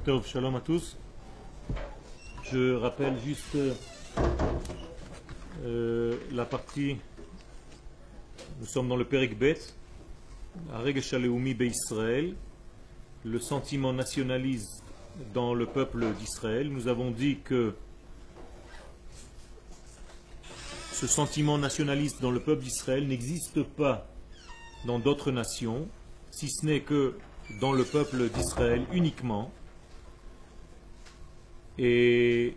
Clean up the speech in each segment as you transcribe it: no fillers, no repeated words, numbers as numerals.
Tov, shalom à tous. Je rappelle juste la partie, nous sommes dans le Perek Bet, Haregesh Haleumi Be'Israël, le sentiment nationaliste dans le peuple d'Israël. Nous avons dit que ce sentiment nationaliste dans le peuple d'Israël n'existe pas dans d'autres nations, si ce n'est que dans le peuple d'Israël uniquement, et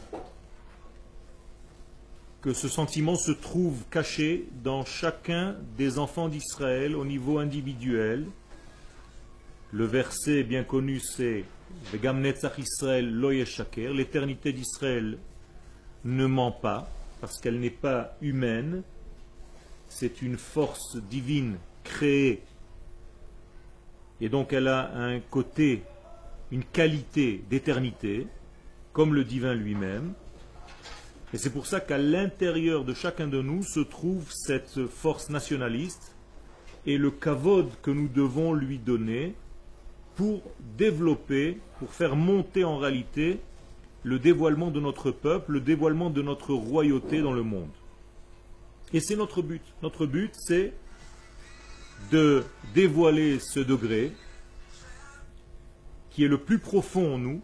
que ce sentiment se trouve caché dans chacun des enfants d'Israël au niveau individuel. Le verset bien connu, c'est Vegam Netzach Israël lo yeshaker, l'éternité d'Israël ne ment pas, parce qu'elle n'est pas humaine, c'est une force divine créée, et donc elle a un côté, une qualité d'éternité, comme le divin lui-même. Et c'est pour ça qu'à l'intérieur de chacun de nous se trouve cette force nationaliste et le kavod que nous devons lui donner pour développer, pour faire monter en réalité le dévoilement de notre peuple, le dévoilement de notre royauté dans le monde. Et c'est notre but. Notre but, c'est de dévoiler ce degré qui est le plus profond en nous,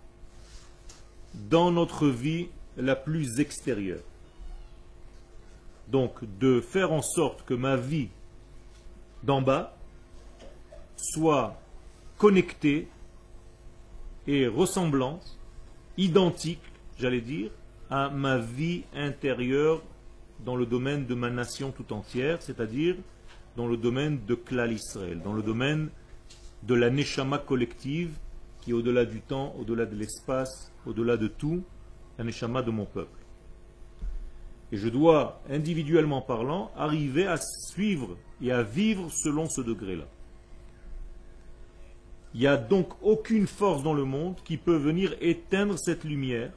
dans notre vie la plus extérieure. Donc, de faire en sorte que ma vie d'en bas soit connectée et ressemblante, identique, j'allais dire, à ma vie intérieure dans le domaine de ma nation tout entière, c'est-à-dire dans le domaine de Klal Israël, dans le domaine de la Neshama collective qui est au-delà du temps, au-delà de l'espace, au-delà de tout, la Neshama de mon peuple. Et je dois, individuellement parlant, arriver à suivre et à vivre selon ce degré-là. Il n'y a donc aucune force dans le monde qui peut venir éteindre cette lumière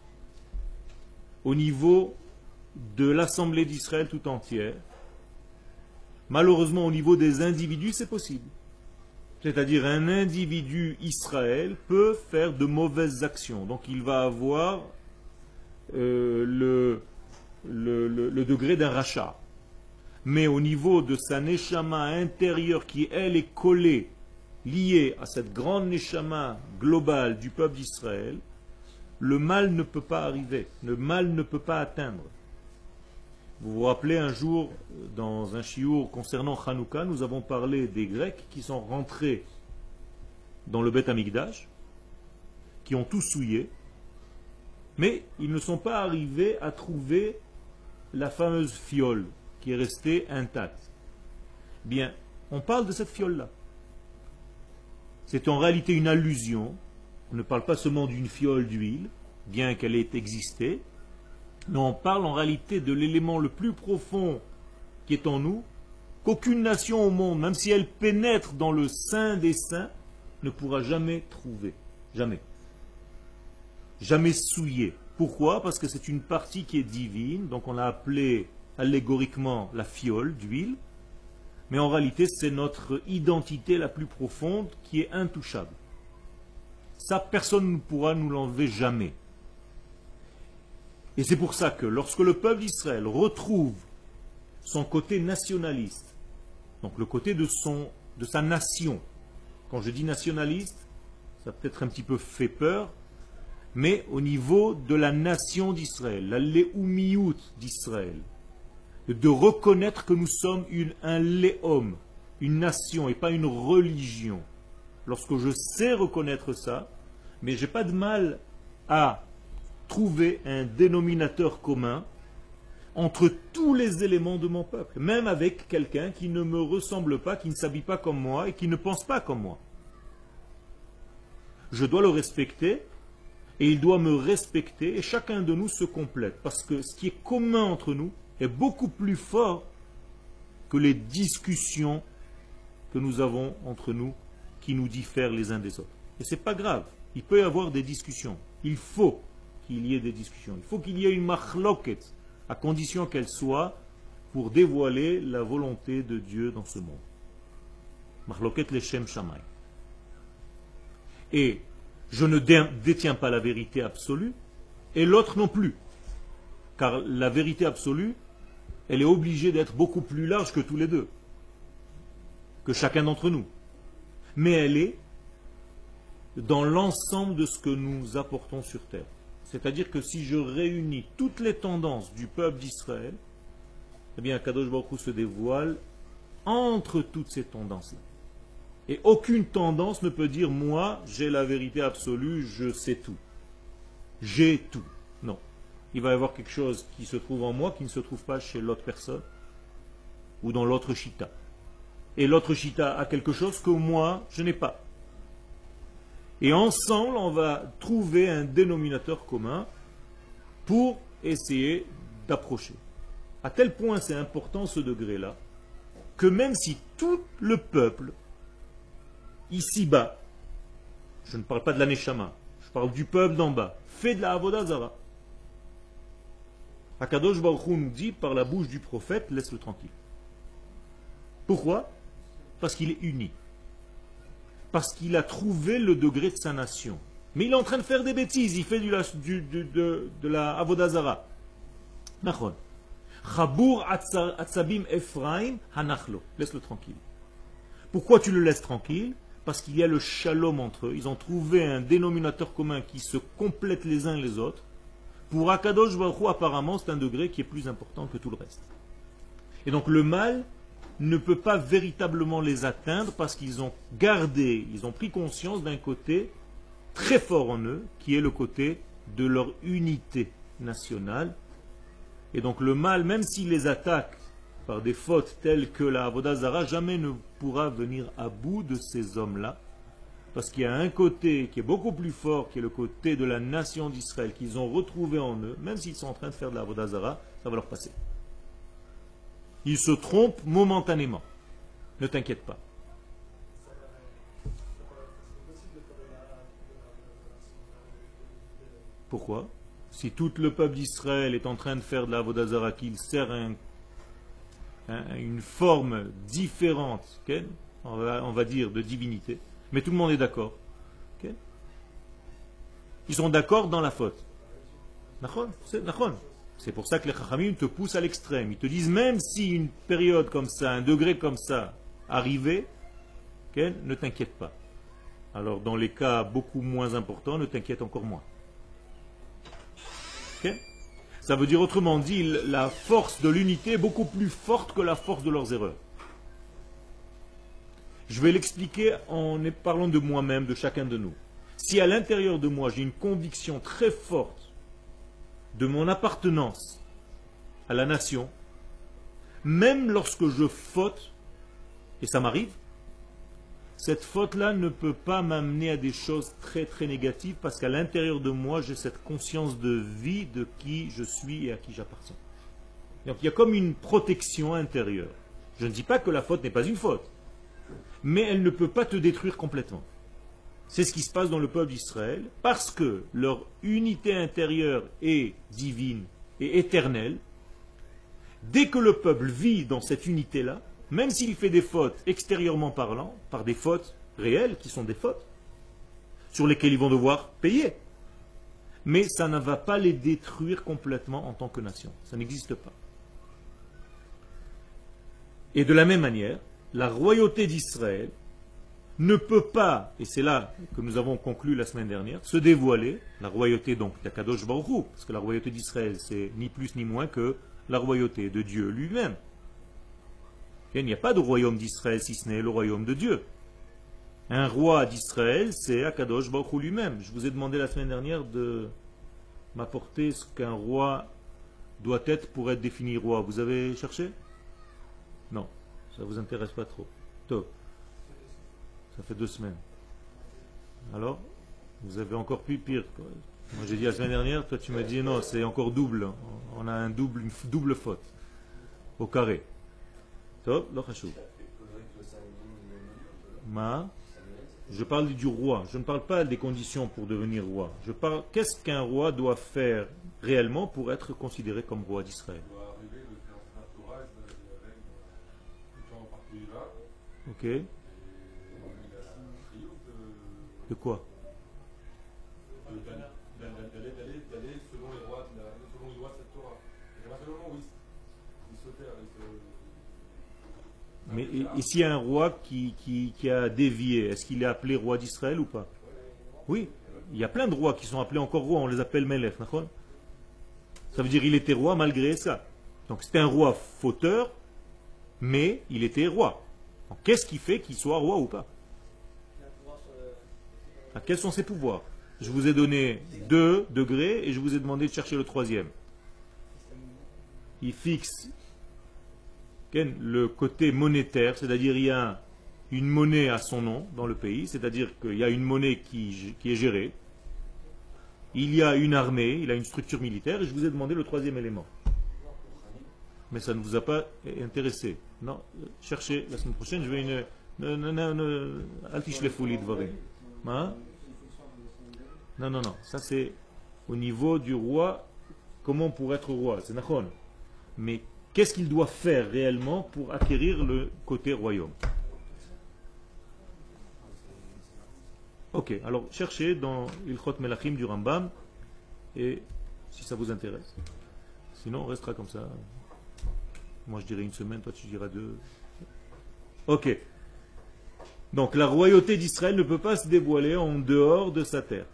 au niveau de l'Assemblée d'Israël tout entière. Malheureusement, au niveau des individus, c'est possible. C'est-à-dire un individu Israël peut faire de mauvaises actions. Donc il va avoir le degré d'un rachat. Mais au niveau de sa neshama intérieure qui, elle, est collée, liée à cette grande neshama globale du peuple d'Israël, le mal ne peut pas arriver, le mal ne peut pas atteindre. Vous vous rappelez un jour, dans un shiur concernant Hanouka, nous avons parlé des Grecs qui sont rentrés dans le Beth Amikdash, qui ont tout souillé, mais ils ne sont pas arrivés à trouver la fameuse fiole qui est restée intacte. Bien, on parle de cette fiole-là. C'est en réalité une allusion. On ne parle pas seulement d'une fiole d'huile, bien qu'elle ait existé, mais on parle en réalité de l'élément le plus profond qui est en nous, qu'aucune nation au monde, même si elle pénètre dans le sein des saints, ne pourra jamais trouver. Jamais. Jamais souiller. Pourquoi? Parce que c'est une partie qui est divine, donc on l'a appelée allégoriquement la fiole d'huile, mais en réalité c'est notre identité la plus profonde qui est intouchable. Ça, personne ne pourra nous l'enlever jamais. Et c'est pour ça que lorsque le peuple d'Israël retrouve son côté nationaliste, donc le côté de sa nation, quand je dis nationaliste, ça peut-être un petit peu fait peur, mais au niveau de la nation d'Israël, la léoumiout d'Israël, de reconnaître que nous sommes un léom, une nation et pas une religion. Lorsque je sais reconnaître ça, mais je n'ai pas de mal à trouver un dénominateur commun entre tous les éléments de mon peuple, même avec quelqu'un qui ne me ressemble pas, qui ne s'habille pas comme moi et qui ne pense pas comme moi. Je dois le respecter et il doit me respecter et chacun de nous se complète parce que ce qui est commun entre nous est beaucoup plus fort que les discussions que nous avons entre nous qui nous diffèrent les uns des autres. Et ce n'est pas grave, il peut y avoir des discussions, il faut qu'il y ait des discussions. Il faut qu'il y ait une machloket, à condition qu'elle soit pour dévoiler la volonté de Dieu dans ce monde. Machloket leshem shamay. Et Je ne détiens pas la vérité absolue et l'autre non plus. Car la vérité absolue, elle est obligée d'être beaucoup plus large que tous les deux, que chacun d'entre nous. Mais elle est dans l'ensemble de ce que nous apportons sur terre. C'est-à-dire que si je réunis toutes les tendances du peuple d'Israël, eh bien, Kadosh Baruch Hu se dévoile entre toutes ces tendances-là. Et aucune tendance ne peut dire, moi, j'ai la vérité absolue, je sais tout. J'ai tout. Non. Il va y avoir quelque chose qui se trouve en moi qui ne se trouve pas chez l'autre personne ou dans l'autre Shita. Et l'autre Shita a quelque chose que moi, je n'ai pas. Et ensemble, on va trouver un dénominateur commun pour essayer d'approcher. À tel point c'est important ce degré-là, que même si tout le peuple, ici-bas, je ne parle pas de la Neshama, je parle du peuple d'en bas, fait de la Avodah Zara, Akadosh Baruch Hu nous dit par la bouche du prophète, laisse-le tranquille. Pourquoi? Parce qu'il est uni. Parce qu'il a trouvé le degré de sa nation. Mais il est en train de faire des bêtises, il fait de la Avodah Zara. Nachon. Chabour atzabim Ephraim hanachlo. Laisse-le tranquille. Pourquoi tu le laisses tranquille? Parce qu'il y a le shalom entre eux. Ils ont trouvé un dénominateur commun qui se complète les uns les autres. Pour Akadosh Baruch Hu, apparemment, c'est un degré qui est plus important que tout le reste. Et donc le mal ne peut pas véritablement les atteindre parce qu'ils ont gardé, ils ont pris conscience d'un côté très fort en eux, qui est le côté de leur unité nationale. Et donc le mal, même s'il les attaque par des fautes telles que la Avodah Zara, jamais ne pourra venir à bout de ces hommes-là, parce qu'il y a un côté qui est beaucoup plus fort, qui est le côté de la nation d'Israël, qu'ils ont retrouvé en eux, même s'ils sont en train de faire de la Avodah Zara, ça va leur passer. Ils se trompent momentanément. Ne t'inquiète pas. Pourquoi? Si tout le peuple d'Israël est en train de faire de la Avodah Zara, qu'il sert une forme différente, okay? on va dire de divinité, mais tout le monde est d'accord. Okay? Ils sont d'accord dans la faute. C'est pour ça que les Chachamim te poussent à l'extrême. Ils te disent même si une période comme ça, un degré comme ça arrivait, okay, ne t'inquiète pas. Alors dans les cas beaucoup moins importants, ne t'inquiète encore moins. Okay? Ça veut dire autrement dit, la force de l'unité est beaucoup plus forte que la force de leurs erreurs. Je vais l'expliquer en parlant de moi-même, de chacun de nous. Si à l'intérieur de moi j'ai une conviction très forte de mon appartenance à la nation, même lorsque je faute, et ça m'arrive, cette faute-là ne peut pas m'amener à des choses très très négatives parce qu'à l'intérieur de moi j'ai cette conscience de vie de qui je suis et à qui j'appartiens. Donc il y a comme une protection intérieure. Je ne dis pas que la faute n'est pas une faute, mais elle ne peut pas te détruire complètement. C'est ce qui se passe dans le peuple d'Israël, parce que leur unité intérieure est divine et éternelle. Dès que le peuple vit dans cette unité-là, même s'il fait des fautes extérieurement parlant, par des fautes réelles qui sont des fautes, sur lesquelles ils vont devoir payer, mais ça ne va pas les détruire complètement en tant que nation. Ça n'existe pas. Et de la même manière, la royauté d'Israël ne peut pas, et c'est là que nous avons conclu la semaine dernière, se dévoiler, la royauté donc d'Akadosh Baruch Hu, parce que la royauté d'Israël c'est ni plus ni moins que la royauté de Dieu lui-même. Il n'y a pas de royaume d'Israël si ce n'est le royaume de Dieu. Un roi d'Israël c'est Akadosh Baruch Hu lui-même. Je vous ai demandé la semaine dernière de m'apporter ce qu'un roi doit être pour être défini roi. Vous avez cherché? Non, ça ne vous intéresse pas trop. Top. Ça fait 2 semaines. Alors, vous avez encore plus pire. Moi j'ai dit la semaine dernière, toi tu m'as dit non, c'est encore double. On a une double faute. Au carré. Top, l'ochashou. Ma. Je parle du roi. Je ne parle pas des conditions pour devenir roi. Je parle qu'est-ce qu'un roi doit faire réellement pour être considéré comme roi d'Israël. Ok. De quoi? Mais ici, il y a un roi qui a dévié. Est-ce qu'il est appelé roi d'Israël ou pas? Oui. Il y a plein de rois qui sont appelés encore rois. On les appelle Melech. D'accord? Ça veut dire qu'il était roi malgré ça. Donc c'était un roi fauteur, mais il était roi. Donc, qu'est-ce qui fait qu'il soit roi ou pas? Quels sont ses pouvoirs? Je vous ai donné 2 degrés et je vous ai demandé de chercher le troisième. Il fixe le côté monétaire, c'est-à-dire il y a une monnaie à son nom dans le pays, c'est-à-dire qu'il y a une monnaie qui est gérée, il y a une armée, il a une structure militaire, et je vous ai demandé le troisième élément. Mais ça ne vous a pas intéressé. Non, cherchez la semaine prochaine, je vais une... Non, ça c'est au niveau du roi, comment pour être roi, c'est Nachon. Mais qu'est-ce qu'il doit faire réellement pour acquérir le côté royaume? Ok, alors cherchez dans Ilchot Melachim du Rambam, et si ça vous intéresse. Sinon, on restera comme ça. Moi je dirais une semaine, toi tu diras 2. Ok. Donc la royauté d'Israël ne peut pas se dévoiler en dehors de sa terre.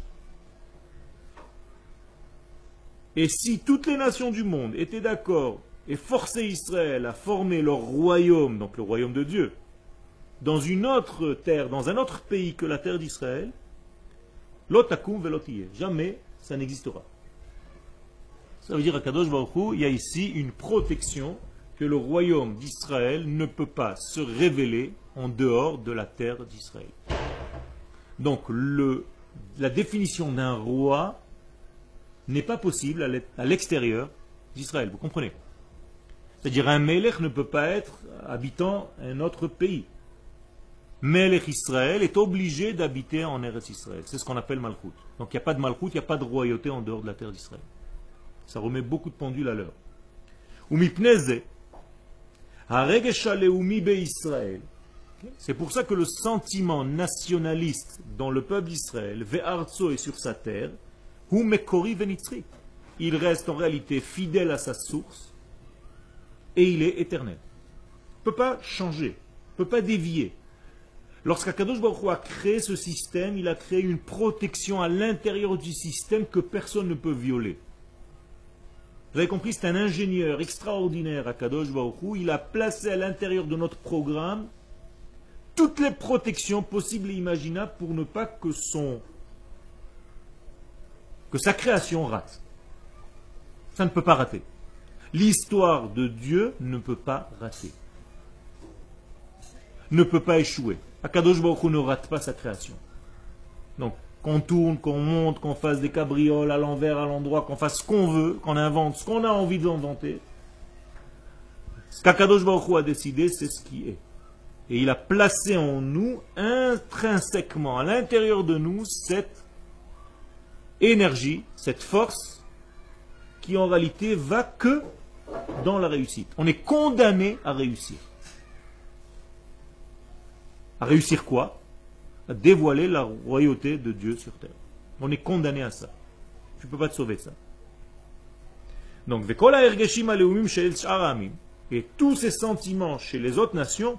Et si toutes les nations du monde étaient d'accord et forçaient Israël à former leur royaume, donc le royaume de Dieu, dans une autre terre, dans un autre pays que la terre d'Israël, l'otakum velotiye, jamais ça n'existera. Ça veut dire à Kadosh Baruch Hu, il y a ici une protection que le royaume d'Israël ne peut pas se révéler en dehors de la terre d'Israël. Donc la définition d'un roi n'est pas possible à l'extérieur d'Israël, vous comprenez? C'est-à-dire un Melech ne peut pas être habitant un autre pays. Melech Israël est obligé d'habiter en Eretz Israël. C'est ce qu'on appelle Malchut. Donc il n'y a pas de Malchut, il n'y a pas de royauté en dehors de la terre d'Israël. Ça remet beaucoup de pendules à l'heure. C'est pour ça que le sentiment nationaliste dans le peuple d'Israël, ve'arzo et sur sa terre, il reste en réalité fidèle à sa source et il est éternel. Il ne peut pas changer, il ne peut pas dévier. Lorsqu'Akadosh Baruch Hu a créé ce système, il a créé une protection à l'intérieur du système que personne ne peut violer. Vous avez compris, c'est un ingénieur extraordinaire, Akadosh Baruch Hu. Il a placé à l'intérieur de notre programme toutes les protections possibles et imaginables pour ne pas que sa création rate. Ça ne peut pas rater. L'histoire de Dieu ne peut pas rater. Ne peut pas échouer. Akadosh Baruch Hu ne rate pas sa création. Donc, qu'on tourne, qu'on monte, qu'on fasse des cabrioles à l'envers, à l'endroit, qu'on fasse ce qu'on veut, qu'on invente ce qu'on a envie d'inventer. Ce qu'Akadosh Baruch Hu a décidé, c'est ce qui est. Et il a placé en nous, intrinsèquement, à l'intérieur de nous, cette énergie, cette force, qui en réalité va que dans la réussite. On est condamné à réussir. À réussir quoi? À dévoiler la royauté de Dieu sur terre. On est condamné à ça. Tu ne peux pas te sauver de ça. Donc, et tous ces sentiments chez les autres nations,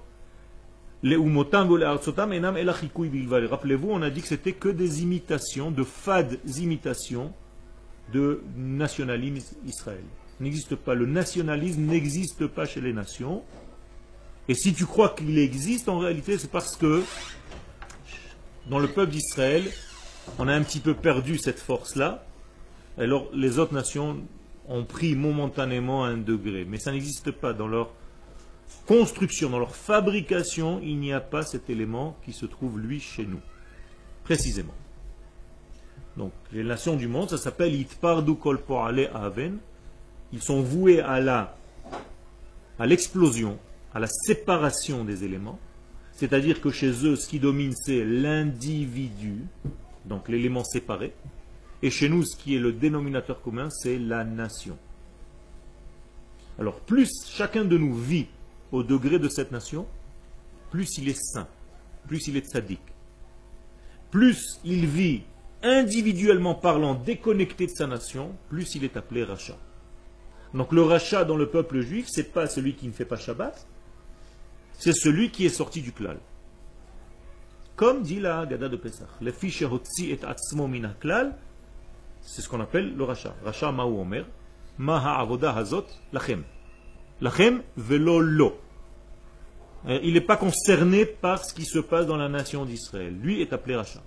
rappelez-vous, on a dit que c'était que des imitations, de fades imitations de nationalisme Israël. N'existe pas. Le nationalisme n'existe pas chez les nations. Et si tu crois qu'il existe, en réalité, c'est parce que dans le peuple d'Israël, on a un petit peu perdu cette force-là. Alors les autres nations ont pris momentanément un degré. Mais ça n'existe pas. Dans leur construction, dans leur fabrication, il n'y a pas cet élément qui se trouve, lui, chez nous. Précisément. Donc, les nations du monde, ça s'appelle Itpardu Kol Po'ale Aven. Ils sont voués à l'explosion, à la séparation des éléments. C'est-à-dire que chez eux, ce qui domine, c'est l'individu, donc l'élément séparé. Et chez nous, ce qui est le dénominateur commun, c'est la nation. Alors, plus chacun de nous vit au degré de cette nation, plus il est saint, plus il est tzaddik. Plus il vit individuellement parlant déconnecté de sa nation, plus il est appelé rachat. Donc le rachat dans le peuple juif, c'est pas celui qui ne fait pas Shabbat, c'est celui qui est sorti du klal. Comme dit la Haggadah de Pesach, le fiche hotzi et atzmo min haklal, c'est ce qu'on appelle le rachat. Rachat ma'u omer, ma ha'avoda hazot lachem. Lachem velo lo. Il n'est pas concerné par ce qui se passe dans la nation d'Israël. Lui est appelé rachat.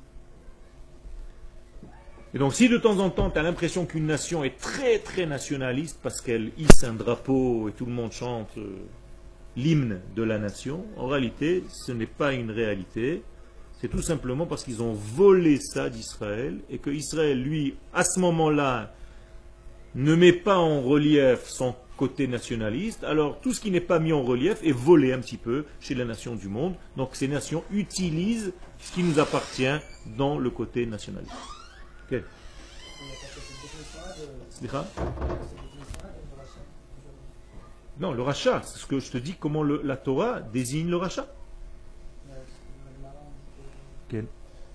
Et donc si de temps en temps tu as l'impression qu'une nation est très très nationaliste parce qu'elle hisse un drapeau et tout le monde chante l'hymne de la nation, en réalité ce n'est pas une réalité, c'est tout simplement parce qu'ils ont volé ça d'Israël et que Israël, lui, à ce moment-là, ne met pas en relief son côté nationaliste, alors tout ce qui n'est pas mis en relief est volé un petit peu chez les nations du monde. Donc ces nations utilisent ce qui nous appartient dans le côté nationaliste. Ok. Non, le rachat, c'est ce que je te dis, comment la Torah désigne le rachat. Okay.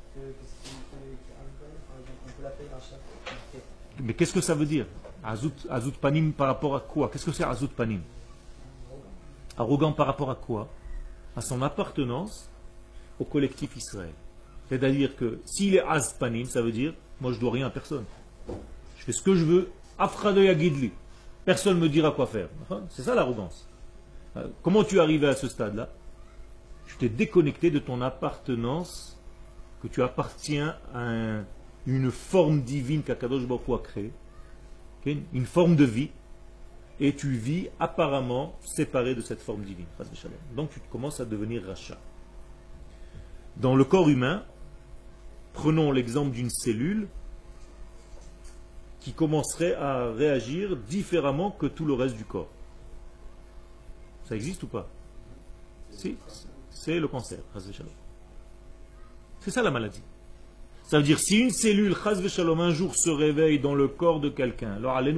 Mais qu'est-ce que ça veut dire? Azut panim par rapport à quoi? Qu'est-ce que c'est azut panim? Arrogant par rapport à quoi? À son appartenance au collectif Israël. C'est-à-dire que s'il est az panim, ça veut dire moi je dois rien à personne. Je fais ce que je veux. Afrado yagidli. Personne ne me dira quoi faire. C'est ça l'arrogance. Comment tu es arrivé à ce stade-là? Tu t'es déconnecté de ton appartenance, que tu appartiens à une forme divine qu'Akadosh Baruch Hu a créée, une forme de vie, et tu vis apparemment séparé de cette forme divine. Donc tu commences à devenir rachat. Dans le corps humain, prenons l'exemple d'une cellule qui commencerait à réagir différemment que tout le reste du corps. Ça existe ou pas? Si, c'est le cancer. C'est ça la maladie. Ça veut dire si une cellule un jour se réveille dans le corps de quelqu'un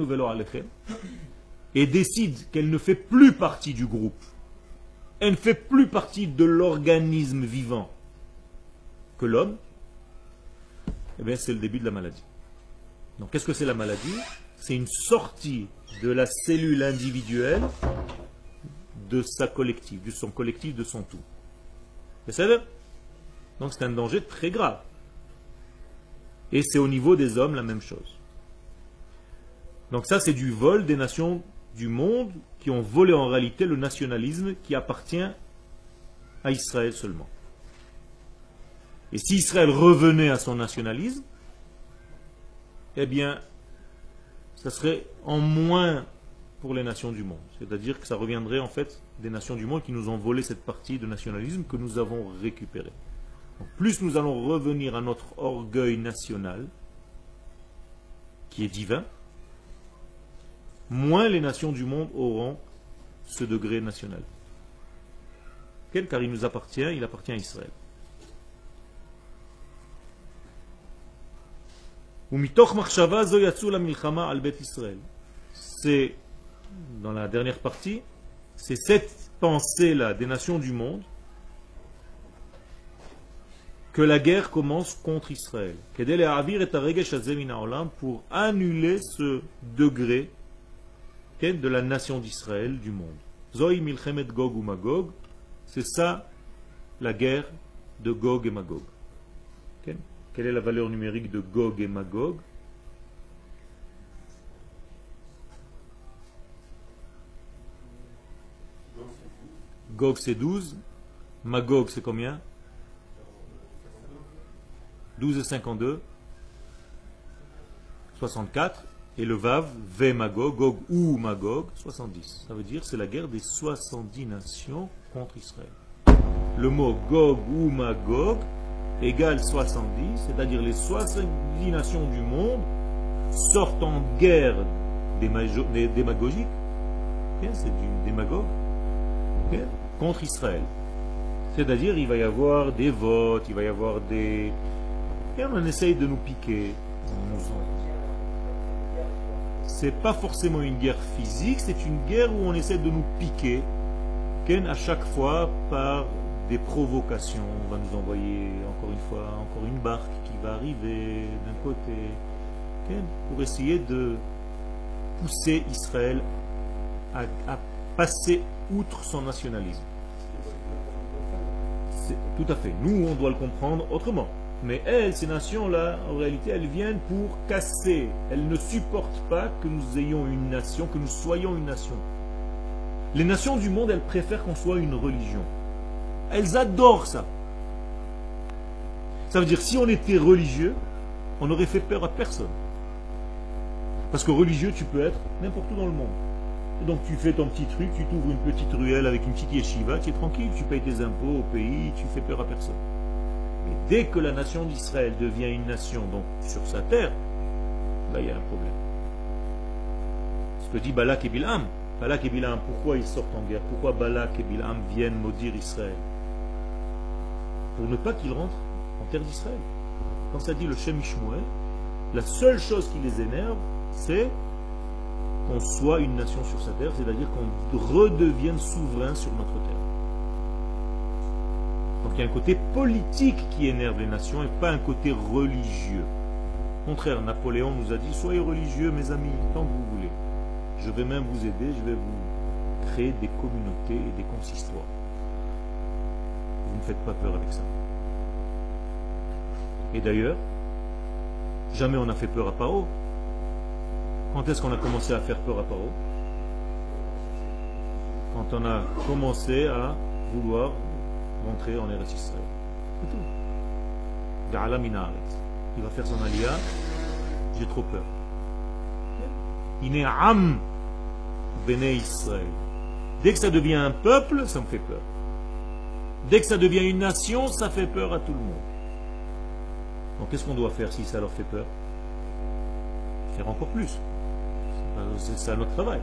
et décide qu'elle ne fait plus partie du groupe, elle ne fait plus partie de l'organisme vivant que l'homme, eh bien c'est le début de la maladie. Donc qu'est-ce que c'est la maladie? C'est une sortie de la cellule individuelle de sa collective, de son collectif, de son tout. Vous savez? Donc c'est un danger très grave. Et c'est au niveau des hommes la même chose. Donc ça c'est du vol des nations du monde qui ont volé en réalité le nationalisme qui appartient à Israël seulement. Et si Israël revenait à son nationalisme, eh bien, ça serait en moins pour les nations du monde. C'est-à-dire que ça reviendrait en fait des nations du monde qui nous ont volé cette partie de nationalisme que nous avons récupérée. Donc, plus nous allons revenir à notre orgueil national, qui est divin, moins les nations du monde auront ce degré national. Car il appartient à Israël. C'est, dans la dernière partie, c'est cette pensée-là des nations du monde que la guerre commence contre Israël. Pour annuler ce degré de la nation d'Israël du monde. Zoï milchemet Gog ou Magog, c'est ça la guerre de Gog et Magog. Quelle est la valeur numérique de Gog et Magog? Gog c'est 12, Magog c'est combien? 12 et 52, 64, et le Vav, V Magog, Gog ou Magog, 70. Ça veut dire c'est la guerre des 70 nations contre Israël. Le mot Gog ou Magog égale 70, c'est-à-dire les 70 nations du monde sortent en guerre démagogique, c'est du démagogue, contre Israël. C'est-à-dire il va y avoir des votes, il va y avoir des... Et on essaye de nous piquer. C'est pas forcément une guerre physique, c'est une guerre où on essaie de nous piquer, à chaque fois par des provocations. On va nous envoyer encore une barque qui va arriver d'un côté, pour essayer de poussé Israël à passer outre son nationalisme. Tout à fait. Nous, on doit le comprendre autrement. Mais elles, ces nations-là, en réalité, elles viennent pour casser. Elles ne supportent pas que nous ayons une nation, que nous soyons une nation. Les nations du monde, elles préfèrent qu'on soit une religion. Elles adorent ça. Ça veut dire, si on était religieux, on n'aurait fait peur à personne. Parce que religieux, tu peux être n'importe où dans le monde. Et donc tu fais ton petit truc, tu t'ouvres une petite ruelle avec une petite yeshiva, tu es tranquille, tu payes tes impôts au pays, tu fais peur à personne. Mais dès que la nation d'Israël devient une nation donc sur sa terre, là il y a un problème. Ce que dit Balak et Bilam. Balak et Bilam, pourquoi ils sortent en guerre? Pourquoi Balak et Bilam viennent maudire Israël? Pour ne pas qu'ils rentrent en terre d'Israël. Quand ça dit le Shem Ishmuel, la seule chose qui les énerve, c'est qu'on soit une nation sur sa terre, c'est-à-dire qu'on redevienne souverain sur notre terre. Donc il y a un côté politique qui énerve les nations et pas un côté religieux. Au contraire, Napoléon nous a dit, soyez religieux mes amis, tant que vous voulez. Je vais même vous aider, je vais vous créer des communautés et des consistoires. Vous ne faites pas peur avec ça. Et d'ailleurs, jamais on n'a fait peur à Paro. Quand est-ce qu'on a commencé à faire peur à Paro? Quand on a commencé à vouloir rentrer en Eretz Israël. C'est tout. Ga'ala min haaretz. Il va faire son aliyah. J'ai trop peur. Iné am bene Israël. Dès que ça devient un peuple, ça me fait peur. Dès que ça devient une nation, ça fait peur à tout le monde. Donc qu'est-ce qu'on doit faire si ça leur fait peur? Faire encore plus. C'est ça notre travail.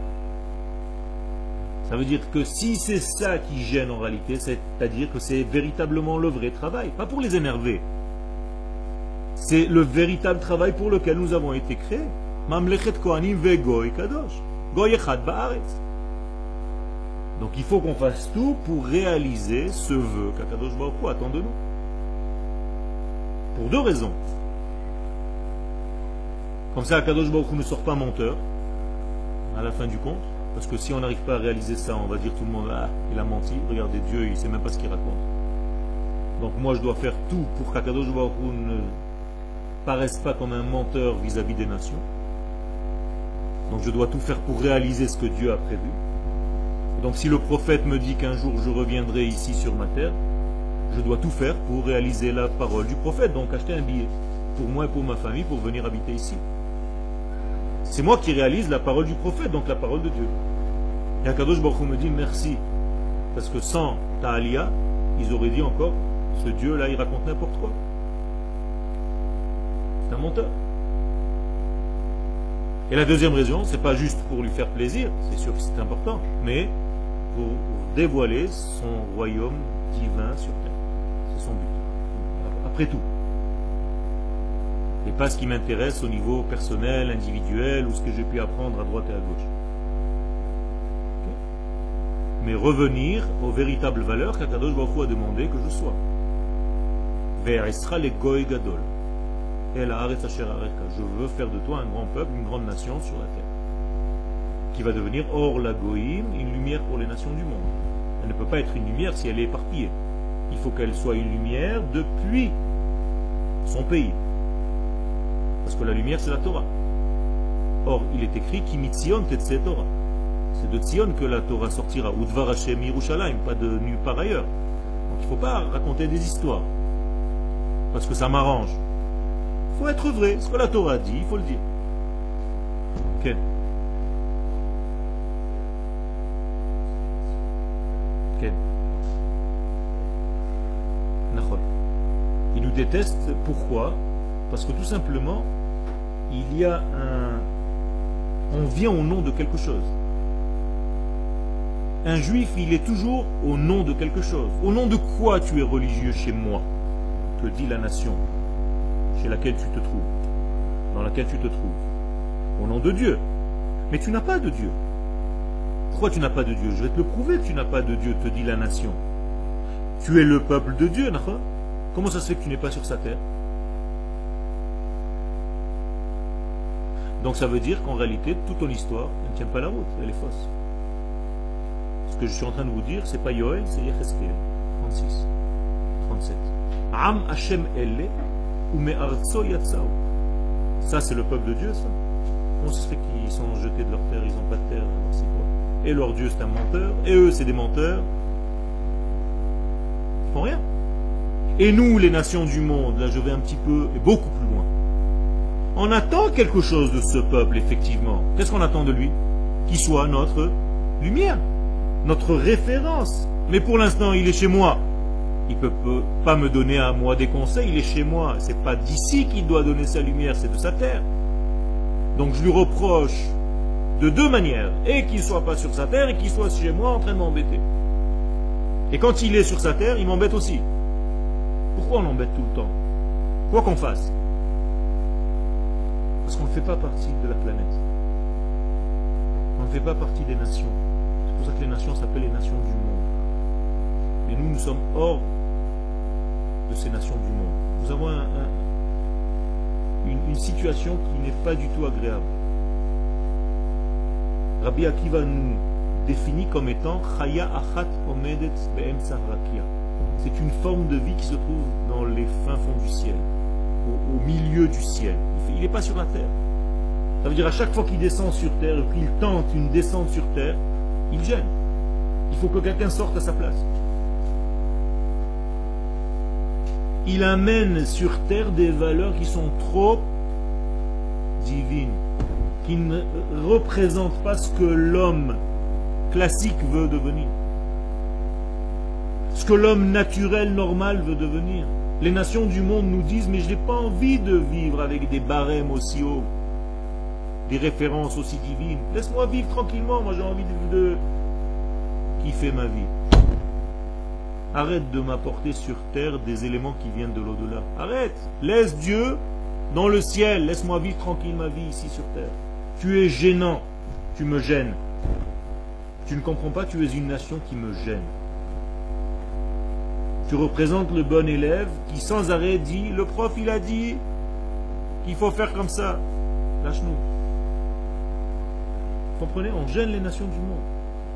Ça veut dire que si c'est ça qui gêne en réalité, c'est-à-dire que c'est véritablement le vrai travail, pas pour les énerver. C'est le véritable travail pour lequel nous avons été créés. Mamlechet Kohanim vegoy kadosh. Goy echad ba'aretz. Donc il faut qu'on fasse tout pour réaliser ce vœu qu'Akadosh Baruch Hu attend de nous. Pour deux raisons. Comme ça, Akadosh Baruch Hu ne sort pas menteur à la fin du compte. Parce que si on n'arrive pas à réaliser ça, on va dire tout le monde, ah, il a menti, regardez Dieu, il ne sait même pas ce qu'il raconte. Donc moi je dois faire tout pour qu'Akadosh Baruch Hu ne paraisse pas comme un menteur vis-à-vis des nations. Donc je dois tout faire pour réaliser ce que Dieu a prévu. Et donc si le prophète me dit qu'un jour je reviendrai ici sur ma terre, je dois tout faire pour réaliser la parole du prophète, donc acheter un billet pour moi et pour ma famille pour venir habiter ici. C'est moi qui réalise la parole du prophète, donc la parole de Dieu. Et Akadosh Baruch Hu me dit merci, parce que sans ta aliyah, ils auraient dit encore, ce Dieu-là, il raconte n'importe quoi. C'est un menteur. Et la deuxième raison, c'est pas juste pour lui faire plaisir, c'est sûr que c'est important, mais pour dévoiler son royaume divin sur terre. C'est son but. Après tout. Et pas ce qui m'intéresse au niveau personnel, individuel, ou ce que j'ai pu apprendre à droite et à gauche. Okay. Mais revenir aux véritables valeurs qu'Akadosh Baruch Hu a demandé que je sois. Ve'esra le goy gadol. El haaretz asher areka. Je veux faire de toi un grand peuple, une grande nation sur la terre. Qui va devenir or la goïm, une lumière pour les nations du monde. Elle ne peut pas être une lumière si elle est éparpillée. Il faut qu'elle soit une lumière depuis son pays. Parce que la lumière, c'est la Torah. Or, il est écrit Ki mitzion tetze Torah. C'est de Tzion que la Torah sortira. Ou Dvar Hashem Yerushalayim, pas de nulle part ailleurs. Donc il ne faut pas raconter des histoires. Parce que ça m'arrange. Il faut être vrai. Ce que la Torah dit, il faut le dire. Ok. Ok. Il nous déteste. Pourquoi? Parce que tout simplement, il y a un... On vient au nom de quelque chose. Un juif, il est toujours au nom de quelque chose. Au nom de quoi tu es religieux chez moi? Que dit la nation chez laquelle tu te trouves, dans laquelle tu te trouves. Au nom de Dieu. Mais tu n'as pas de Dieu. Pourquoi tu n'as pas de Dieu? Je vais te le prouver que tu n'as pas de Dieu, te dit la nation. Tu es le peuple de Dieu, d'accord? Comment ça se fait que tu n'es pas sur sa terre? Donc ça veut dire qu'en réalité, toute ton histoire, elle ne tient pas la route, elle est fausse. Ce que je suis en train de vous dire, c'est pas Yoel, c'est Yecheskel, 36, 37. Am Hashem Elle, ou Me'artso Yatsao. Ça, c'est le peuple de Dieu, ça. On se fait qu'ils sont jetés de leur terre, ils n'ont pas de terre, alors c'est quoi? Et leur Dieu, c'est un menteur, et eux, c'est des menteurs. Ils font rien. Et nous, les nations du monde, là je vais un petit peu, et beaucoup plus loin, on attend quelque chose de ce peuple, effectivement. Qu'est-ce qu'on attend de lui? Qu'il soit notre lumière, notre référence. Mais pour l'instant, il est chez moi. Il ne peut pas me donner à moi des conseils, il est chez moi. Ce n'est pas d'ici qu'il doit donner sa lumière, c'est de sa terre. Donc je lui reproche de deux manières. Et qu'il ne soit pas sur sa terre, et qu'il soit chez moi en train de m'embêter. Et quand il est sur sa terre, il m'embête aussi. Pourquoi on l'embête tout le temps? Quoi qu'on fasse? Parce qu'on ne fait pas partie de la planète. On ne fait pas partie des nations. C'est pour ça que les nations s'appellent les nations du monde. Mais nous, nous sommes hors de ces nations du monde. Nous avons une situation qui n'est pas du tout agréable. Rabbi Akiva nous définit comme étant Chaya Achat Omedet Be'emtsa Rakia. C'est une forme de vie qui se trouve dans les fins fonds du ciel, au milieu du ciel. Il n'est pas sur la terre. Ça veut dire à chaque fois qu'il descend sur terre et qu'il tente une descente sur terre, il gêne. Il faut que quelqu'un sorte à sa place. Il amène sur terre des valeurs qui sont trop divines, qui ne représentent pas ce que l'homme classique veut devenir, ce que l'homme naturel, normal veut devenir. Les nations du monde nous disent, mais je n'ai pas envie de vivre avec des barèmes aussi hauts, des références aussi divines. Laisse-moi vivre tranquillement, moi j'ai envie de kiffer ma vie. Arrête de m'apporter sur terre des éléments qui viennent de l'au-delà. Arrête, laisse Dieu dans le ciel, laisse-moi vivre tranquille ma vie ici sur terre. Tu es gênant, tu me gênes. Tu ne comprends pas, tu es une nation qui me gêne. Tu représentes le bon élève qui sans arrêt dit, le prof il a dit qu'il faut faire comme ça. Lâche-nous. Comprenez, on gêne les nations du monde.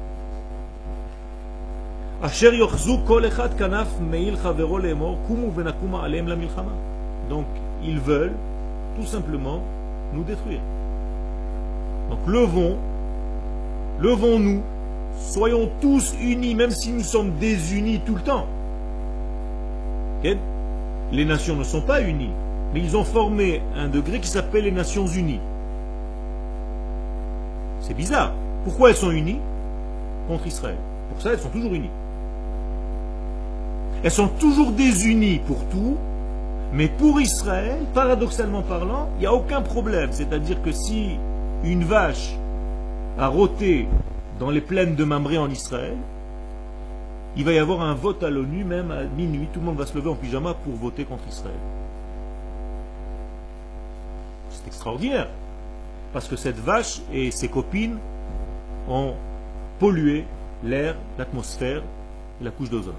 Donc ils veulent tout simplement nous détruire. Donc levons-nous, soyons tous unis, même si nous sommes désunis tout le temps. Okay? Les nations ne sont pas unies, mais ils ont formé un degré qui s'appelle les Nations Unies. C'est bizarre. Pourquoi elles sont unies contre Israël? Pour ça, elles sont toujours unies. Elles sont toujours désunies pour tout, mais pour Israël, paradoxalement parlant, il n'y a aucun problème. C'est-à-dire que si une vache a rôté dans les plaines de Mamré en Israël, il va y avoir un vote à l'ONU, même à minuit, tout le monde va se lever en pyjama pour voter contre Israël. C'est extraordinaire, parce que cette vache et ses copines ont pollué l'air, l'atmosphère et la couche d'ozone.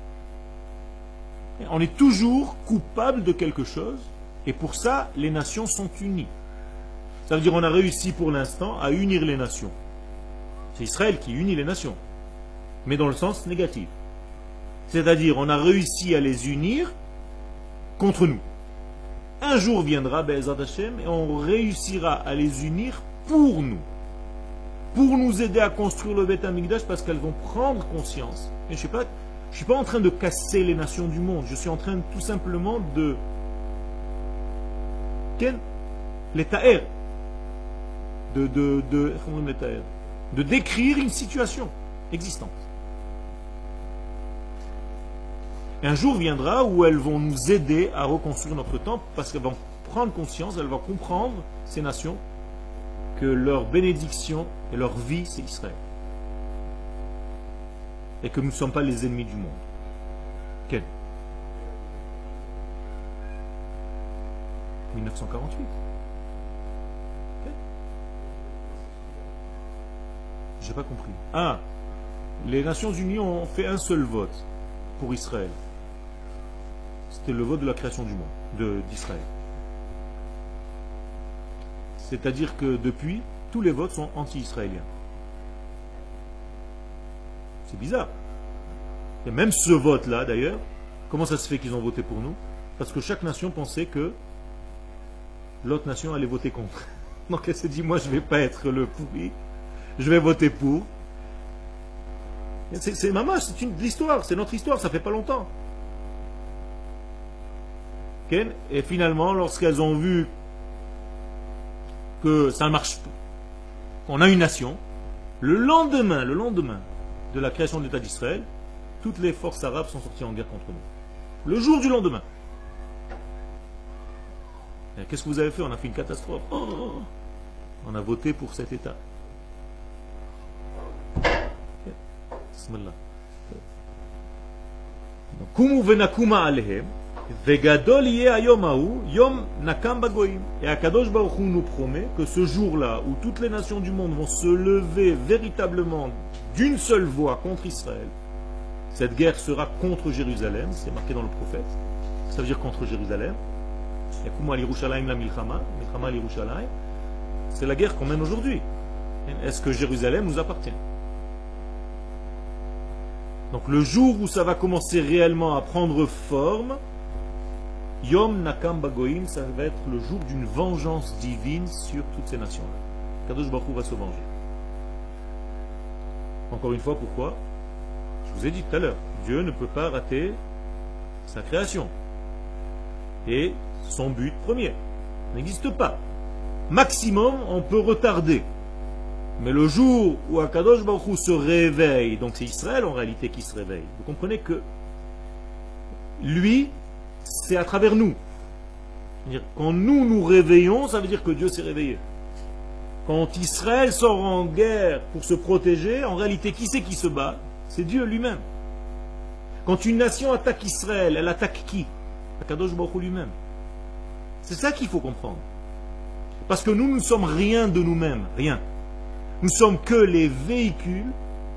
On est toujours coupable de quelque chose, et pour ça, les nations sont unies. Ça veut dire qu'on a réussi pour l'instant à unir les nations. C'est Israël qui unit les nations, mais dans le sens négatif. C'est-à-dire, on a réussi à les unir contre nous. Un jour viendra, Be'ezrat Hashem, et on réussira à les unir pour nous aider à construire le Beth Amikdash, parce qu'elles vont prendre conscience. Et je ne suis pas en train de casser les nations du monde, je suis en train tout simplement de les taer, de décrire une situation existante. Et un jour viendra où elles vont nous aider à reconstruire notre temple, parce qu'elles vont prendre conscience, elles vont comprendre, ces nations, que leur bénédiction et leur vie, c'est Israël. Et que nous ne sommes pas les ennemis du monde. Quel 1948. J'ai pas compris. Ah, les Nations Unies ont fait un seul vote pour Israël. C'était le vote de la création du monde, d'Israël. C'est-à-dire que depuis, tous les votes sont anti-israéliens. C'est bizarre. Et même ce vote-là, d'ailleurs, comment ça se fait qu'ils ont voté pour nous? Parce que chaque nation pensait que l'autre nation allait voter contre. Donc elle s'est dit, moi je ne vais pas être le pourri, je vais voter pour. C'est maman, c'est l'histoire, c'est notre histoire, ça fait pas longtemps. Okay? Et finalement, lorsqu'elles ont vu que ça ne marche pas, qu'on a une nation, le lendemain de la création de l'État d'Israël, toutes les forces arabes sont sorties en guerre contre nous. Le jour du lendemain. Qu'est-ce que vous avez fait? On a fait une catastrophe. On a voté pour cet État. Bismillah. Kumu venakuma alehem, vegadol yeh hayom hahu, yom nakam bagoyim. Et Akadosh Baruch Hu nous promet que ce jour-là, où toutes les nations du monde vont se lever véritablement d'une seule voix contre Israël, cette guerre sera contre Jérusalem, c'est marqué dans le prophète. Ça veut dire contre Jérusalem. C'est la guerre qu'on mène aujourd'hui. Est-ce que Jérusalem nous appartient? Donc le jour où ça va commencer réellement à prendre forme, Yom Nakam Bagoim, ça va être le jour d'une vengeance divine sur toutes ces nations-là. Kadosh Baruch Hu va se venger. Encore une fois, pourquoi? Je vous ai dit tout à l'heure, Dieu ne peut pas rater sa création. Et son but premier n'existe pas. Maximum, on peut retarder. Mais le jour où Akadosh Baruch Hu se réveille, donc c'est Israël en réalité qui se réveille, vous comprenez que lui, c'est à travers nous. C'est-à-dire, quand nous nous réveillons, ça veut dire que Dieu s'est réveillé. Quand Israël sort en guerre pour se protéger, en réalité, qui c'est qui se bat? C'est Dieu lui-même. Quand une nation attaque Israël, elle attaque qui? Akadosh Baruch Hu lui-même. C'est ça qu'il faut comprendre. Parce que nous ne sommes rien de nous-mêmes, rien. Nous sommes que les véhicules,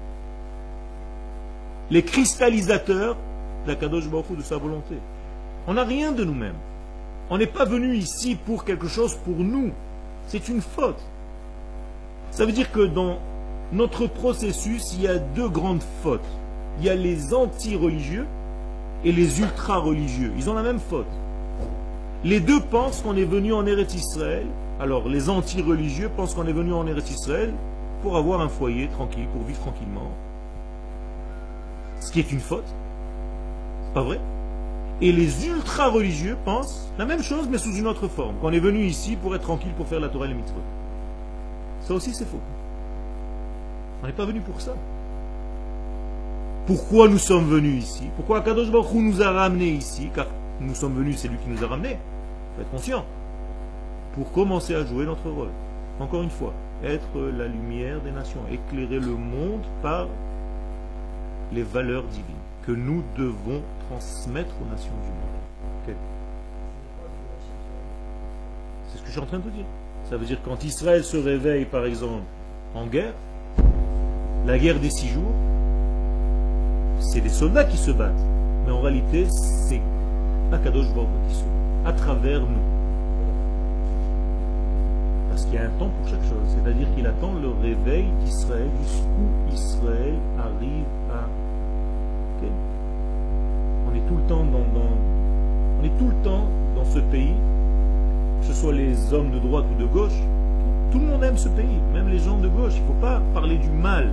les cristallisateurs d'Akadosh Baruch Hu, de sa volonté. On n'a rien de nous-mêmes. On n'est pas venu ici pour quelque chose pour nous. C'est une faute. Ça veut dire que dans notre processus, il y a deux grandes fautes. Il y a les anti-religieux et les ultra-religieux. Ils ont la même faute. Les deux pensent qu'on est venu en Eretz Israël. Alors, les anti-religieux pensent qu'on est venu en Eretz Israël pour avoir un foyer tranquille, pour vivre tranquillement. Ce qui est une faute. C'est pas vrai? Et les ultra-religieux pensent la même chose, mais sous une autre forme. Qu'on est venu ici pour être tranquille, pour faire la Torah et les mitzvot. Ça aussi, c'est faux. On n'est pas venu pour ça. Pourquoi nous sommes venus ici? Pourquoi Akadosh Baruch Hu nous a ramenés ici? Car nous sommes venus, c'est lui qui nous a ramenés. Il faut être conscient. Pour commencer à jouer notre rôle. Encore une fois, être la lumière des nations, éclairer le monde par les valeurs divines que nous devons transmettre aux nations du monde. Okay. C'est ce que je suis en train de dire. Ça veut dire quand Israël se réveille, par exemple, en guerre, la guerre des 6 jours, c'est des soldats qui se battent. Mais en réalité, c'est Akadosh Baruch Hu qui se bat, à travers nous. Parce qu'il y a un temps pour chaque chose. C'est-à-dire qu'il attend le réveil d'Israël, jusqu'où Israël arrive à... Okay. On est tout le temps on est tout le temps dans ce pays, que ce soit les hommes de droite ou de gauche. Tout le monde aime ce pays, même les gens de gauche. Il ne faut pas parler du mal.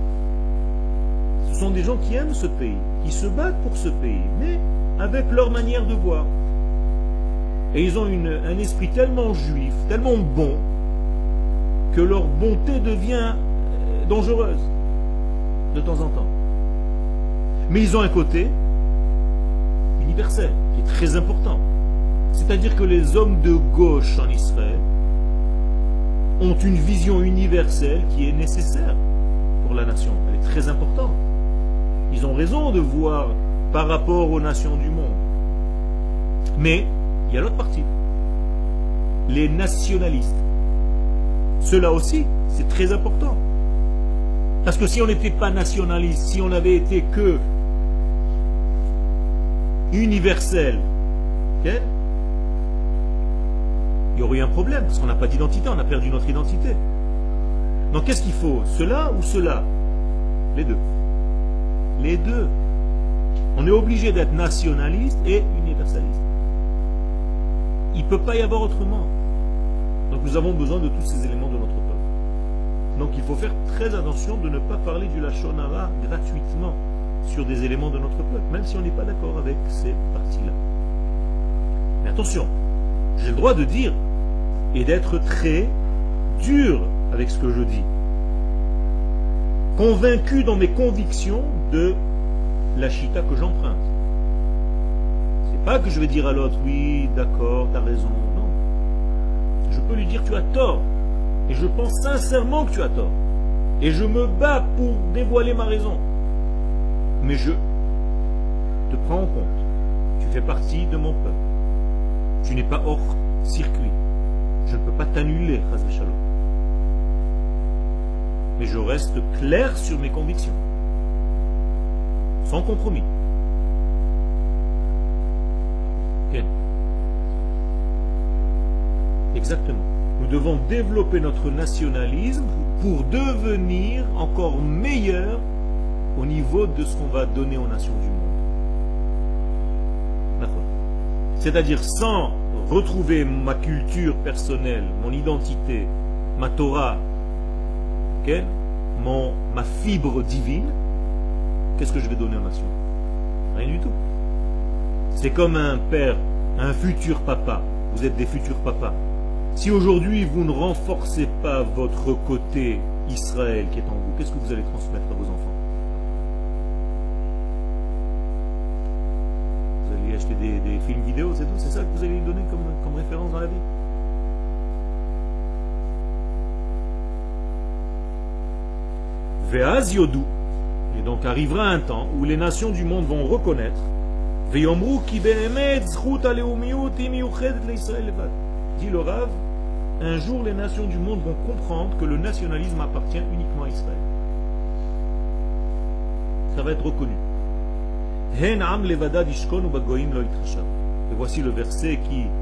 Ce sont des gens qui aiment ce pays, qui se battent pour ce pays, mais avec leur manière de voir. Et ils ont un esprit tellement juif, tellement bon, que leur bonté devient dangereuse de temps en temps. Mais ils ont un côté universel, qui est très important. C'est-à-dire que les hommes de gauche en Israël ont une vision universelle qui est nécessaire pour la nation. Elle est très importante. Ils ont raison de voir par rapport aux nations du monde. Mais il y a l'autre partie. Les nationalistes. Cela aussi, c'est très important. Parce que si on n'était pas nationaliste, si on n'avait été que universel, okay, il y aurait eu un problème, parce qu'on n'a pas d'identité, on a perdu notre identité. Donc qu'est-ce qu'il faut? Cela ou cela? Les deux. Les deux. On est obligé d'être nationaliste et universaliste. Il ne peut pas y avoir autrement. Donc nous avons besoin de tous ces éléments de notre peuple. Donc il faut faire très attention de ne pas parler du Lachon Hara gratuitement sur des éléments de notre peuple, même si on n'est pas d'accord avec ces parties-là. Mais attention, j'ai le droit de dire et d'être très dur avec ce que je dis. Convaincu dans mes convictions de la chita que j'emprunte. C'est pas que je vais dire à l'autre, oui, d'accord, t'as raison. Non. Je peux lui dire, tu as tort. Et je pense sincèrement que tu as tort. Et je me bats pour dévoiler ma raison. Mais je te prends en compte. Tu fais partie de mon peuple. Tu n'es pas hors circuit. Je ne peux pas t'annuler, Chas v'Shalom. Mais je reste clair sur mes convictions. Sans compromis. Ok. Exactement. Nous devons développer notre nationalisme pour devenir encore meilleur au niveau de ce qu'on va donner aux nations du monde. D'accord. C'est-à-dire sans retrouver ma culture personnelle, mon identité, ma Torah, okay, ma fibre divine, qu'est-ce que je vais donner aux nations? Rien du tout. C'est comme un père, un futur papa. Vous êtes des futurs papas. Si aujourd'hui vous ne renforcez pas votre côté Israël qui est en vous, qu'est-ce que vous allez transmettre à vos enfants? Vous allez acheter des films vidéo, c'est tout? C'est ça que vous allez lui donner comme référence dans la vie? Ve'az yodu. Et donc arrivera un temps où les nations du monde vont reconnaître Ve'yomru ki be'emet zchut ha'leumiyut hi miyuchedet le'Israël levad. Dit le Rav, un jour les nations du monde vont comprendre que le nationalisme appartient uniquement à Israël. Ça va être reconnu. Hen am levadad ishkon u'bagoyim lo yitchashav. Et voici le verset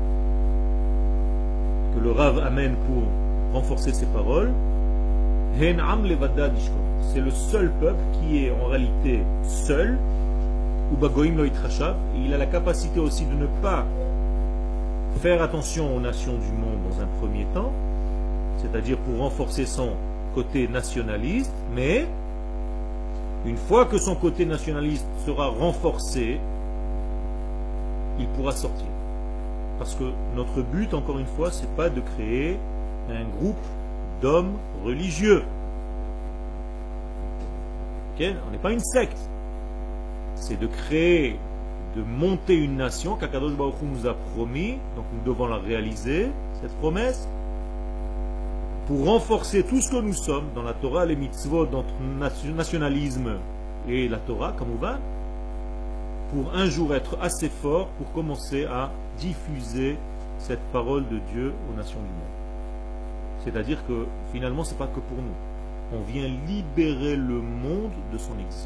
que le Rav amène pour renforcer ses paroles. Hen am levadad ishkon. C'est le seul peuple qui est en réalité seul, ou bagoyim lo yitchashav. Et il a la capacité aussi de ne pas faire attention aux nations du monde dans un premier temps, c'est-à-dire pour renforcer son côté nationaliste, mais une fois que son côté nationaliste sera renforcé, il pourra sortir. Parce que notre but, encore une fois, c'est pas de créer un groupe d'hommes religieux. Okay? On n'est pas une secte. C'est de créer, de monter une nation qu'Akadosh Baruch Hu nous a promis, donc nous devons la réaliser, cette promesse, pour renforcer tout ce que nous sommes dans la Torah, les mitzvot, dans notre nationalisme et la Torah, comme on va, pour un jour être assez fort pour commencer à diffuser cette parole de Dieu aux nations du monde. C'est-à-dire que finalement, ce n'est pas que pour nous. On vient libérer le monde de son exil.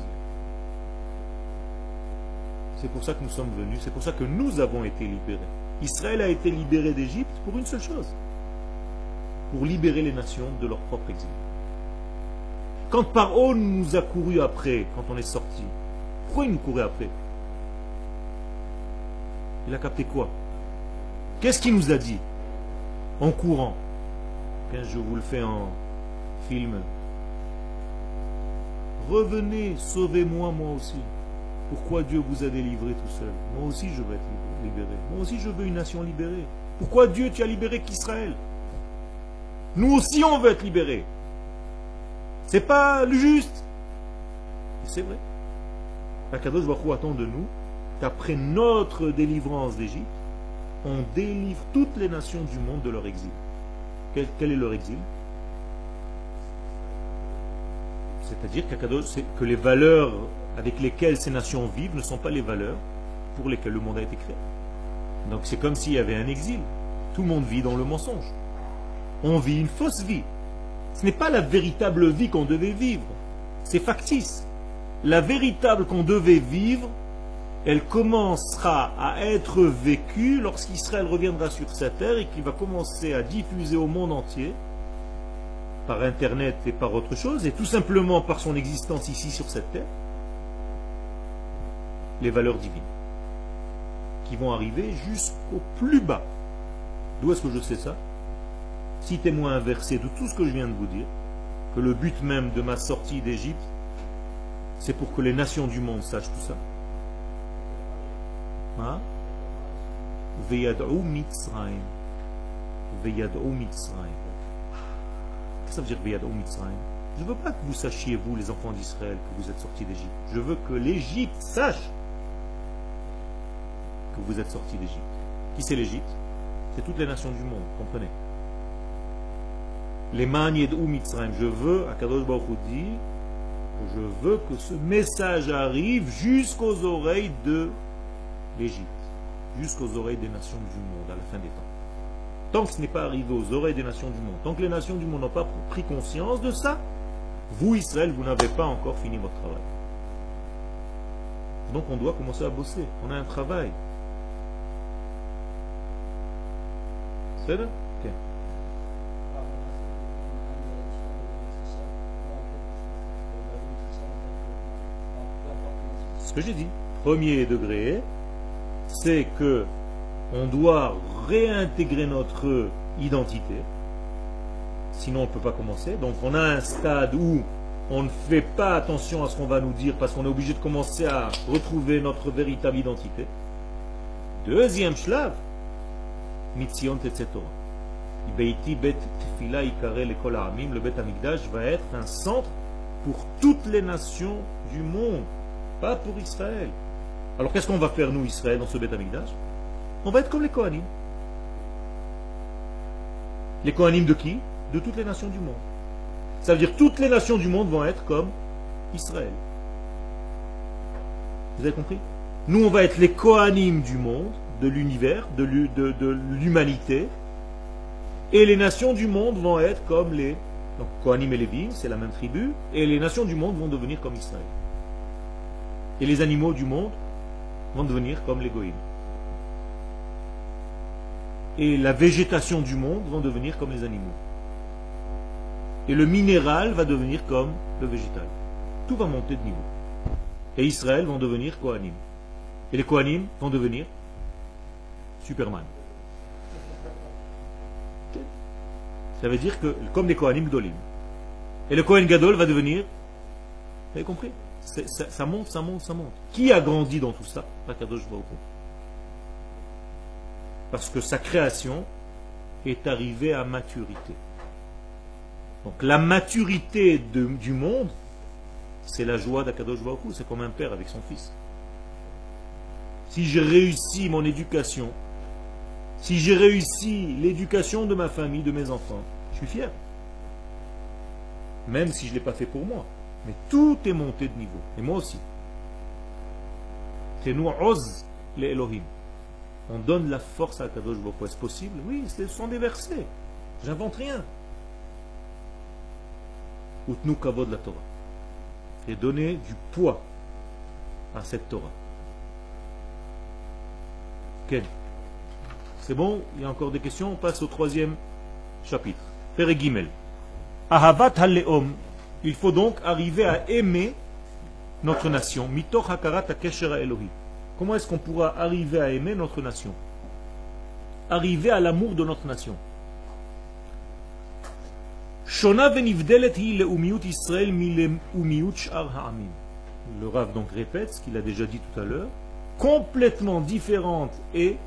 C'est pour ça que nous sommes venus, c'est pour ça que nous avons été libérés. Israël a été libéré d'Égypte pour une seule chose, pour libérer les nations de leur propre exil. Quand Paro nous a couru après, quand on est sorti, pourquoi il nous courait après? Il a capté quoi? Qu'est-ce qu'il nous a dit en courant? Je vous le fais en film. Revenez, sauvez-moi moi aussi. Pourquoi Dieu vous a délivré tout seul? Moi aussi je veux être libéré. Moi aussi je veux une nation libérée. Pourquoi Dieu tu as libéré qu'Israël? Nous aussi on veut être libérés. C'est pas le juste. Et c'est vrai. Akadosh Baruch Hu attend de nous qu'après notre délivrance d'Égypte, on délivre toutes les nations du monde de leur exil. Quel est leur exil? C'est-à-dire que les valeurs avec lesquelles ces nations vivent ne sont pas les valeurs pour lesquelles le monde a été créé. Donc c'est comme s'il y avait un exil. Tout le monde vit dans le mensonge. On vit une fausse vie. Ce n'est pas la véritable vie qu'on devait vivre. C'est factice. La véritable qu'on devait vivre elle commencera à être vécue lorsqu'Israël reviendra sur sa terre et qu'il va commencer à diffuser au monde entier, par Internet et par autre chose, et tout simplement par son existence ici sur cette terre, les valeurs divines, qui vont arriver jusqu'au plus bas. D'où est-ce que je sais ça? Citez-moi un verset de tout ce que je viens de vous dire, que le but même de ma sortie d'Égypte, c'est pour que les nations du monde sachent tout ça. Hein? Veyad'u Mitzrayim. Veyad'u Mitzrayim. Qu'est-ce que ça veut dire Veyad'u Mitzrayim? Je ne veux pas que vous sachiez, vous, les enfants d'Israël, que vous êtes sortis d'Égypte. Je veux que l'Égypte sache que vous êtes sortis d'Égypte. Qui c'est l'Égypte? C'est toutes les nations du monde, comprenez. Les manied ou Mitzrayim, je veux, Akadosh Baruch Hu dit, je veux que ce message arrive jusqu'aux oreilles de l'Égypte, jusqu'aux oreilles des nations du monde à la fin des temps. Tant que ce n'est pas arrivé aux oreilles des nations du monde, tant que les nations du monde n'ont pas pris conscience de ça, vous, Israël, vous n'avez pas encore fini votre travail. Donc on doit commencer à bosser, on a un travail. C'est là? Ok. Ce que j'ai dit, premier degré, c'est que on doit réintégrer notre identité, sinon on ne peut pas commencer. Donc on a un stade où on ne fait pas attention à ce qu'on va nous dire parce qu'on est obligé de commencer à retrouver notre véritable identité. Deuxième shlav, mitzion tetzetora. Beiti bet tefila ikare lekol ha'amim, le Bet Hamikdash va être un centre pour toutes les nations du monde, pas pour Israël. Alors qu'est-ce qu'on va faire nous, Israël, dans ce Bet Hamikdash? On va être comme les Kohanim. Les Kohanim de qui? De toutes les nations du monde. Ça veut dire que toutes les nations du monde vont être comme Israël. Vous avez compris? Nous, on va être les Kohanim du monde, de l'univers, de l'humanité, et les nations du monde vont être comme les... Donc, Kohanim et Lévi, c'est la même tribu, et les nations du monde vont devenir comme Israël. Et les animaux du monde vont devenir comme les Goïms. Et la végétation du monde vont devenir comme les animaux. Et le minéral va devenir comme le végétal. Tout va monter de niveau. Et Israël vont devenir Kohanim. Et les Kohanim vont devenir Superman. Ça veut dire que, comme les Kohanim Gdolim. Et le Kohen Gadol va devenir... Vous avez compris? Ça monte, ça monte, ça monte. Qui a grandi dans tout ça? Akadosh Baruch Hu. Parce que sa création est arrivée à maturité. Donc la maturité du monde, c'est la joie d'Akadosh Baruch Hu. C'est comme un père avec son fils. Si j'ai réussi mon éducation, si j'ai réussi l'éducation de ma famille, de mes enfants, je suis fier. Même si je ne l'ai pas fait pour moi. Mais tout est monté de niveau. Et moi aussi. C'est nous, oz les Elohim. On donne la force à Kadosh Baruch Hu. Est-ce possible? Oui, ce sont des versets. J'invente rien. Utnu kavod la Torah. Et donner du poids à cette Torah. Quel? C'est bon? Il y a encore des questions? On passe au troisième chapitre. Père Gimel. Ahavat haleom. Il faut donc arriver à aimer notre nation. Mitoch hakarat hakesher Elohi. Comment est-ce qu'on pourra arriver à aimer notre nation? Arriver à l'amour de notre nation. Shona venivdelet hi leumiyut Israël mi leumiyut sh'ar ha'amim. Le Rav donc répète ce qu'il a déjà dit tout à l'heure. Complètement différente est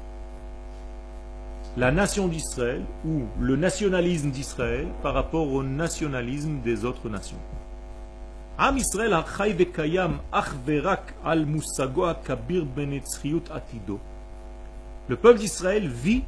la nation d'Israël ou le nationalisme d'Israël par rapport au nationalisme des autres nations. Am Israël ha'chai vekayam ach verak al musago ha'kabir benetzriut atido. Le peuple d'Israël vit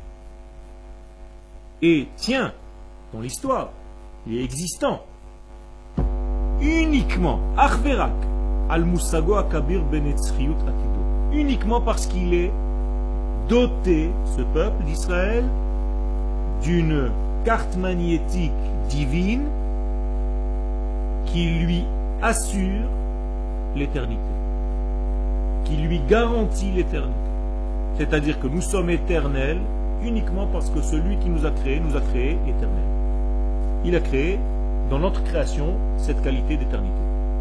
et tient dans l'histoire, il est existant uniquement ach verak al musago ha'kabir benetzriut atido, uniquement parce qu'il est doté, ce peuple d'Israël, d'une carte magnétique divine qui lui assure l'éternité. qui lui garantit l'éternité. C'est-à-dire que nous sommes éternels uniquement parce que celui qui nous a créés éternel. Il a créé dans notre création cette qualité d'éternité.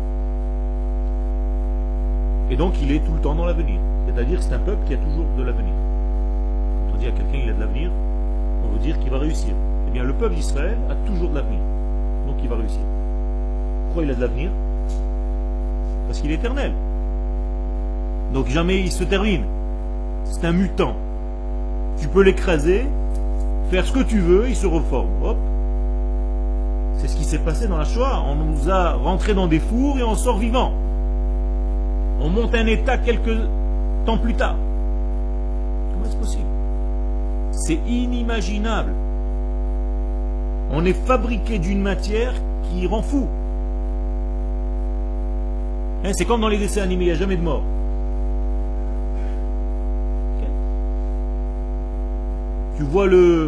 Et donc il est tout le temps dans l'avenir. C'est-à-dire que c'est un peuple qui a toujours de l'avenir. Quand on dit à quelqu'un qu'il a de l'avenir, on veut dire qu'il va réussir. Eh bien le peuple d'Israël a toujours de l'avenir. Donc il va réussir. Pourquoi il a de l'avenir? Parce qu'il est éternel. Donc jamais il se termine. C'est un mutant. Tu peux l'écraser, faire ce que tu veux, il se reforme. Hop. C'est ce qui s'est passé dans la Shoah. On nous a rentrés dans des fours et on sort vivant. On monte un état quelques temps plus tard. Comment est-ce possible? C'est inimaginable. On est fabriqué d'une matière qui rend fou. Hein, c'est comme dans les dessins animés, il n'y a jamais de mort. Okay. Tu vois